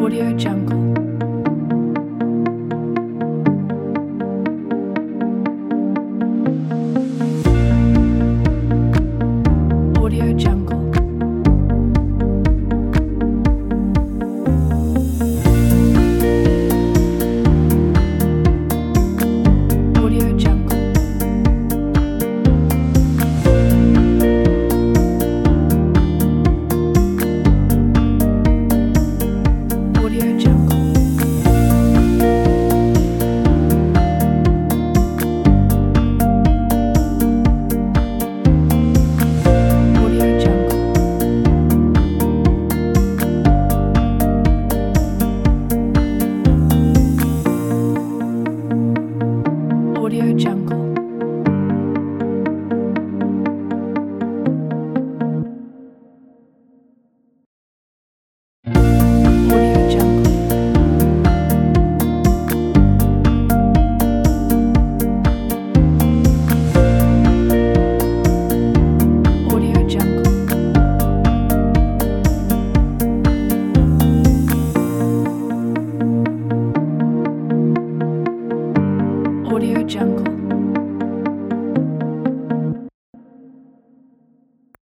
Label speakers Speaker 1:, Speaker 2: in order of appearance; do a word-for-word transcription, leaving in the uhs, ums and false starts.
Speaker 1: Audio Jungle. Audio Jungle. Audio Jungle. Audio Jungle. Audio Jungle. Audio Jungle. Audio Jungle. Audio Jungle. Audio Jungle.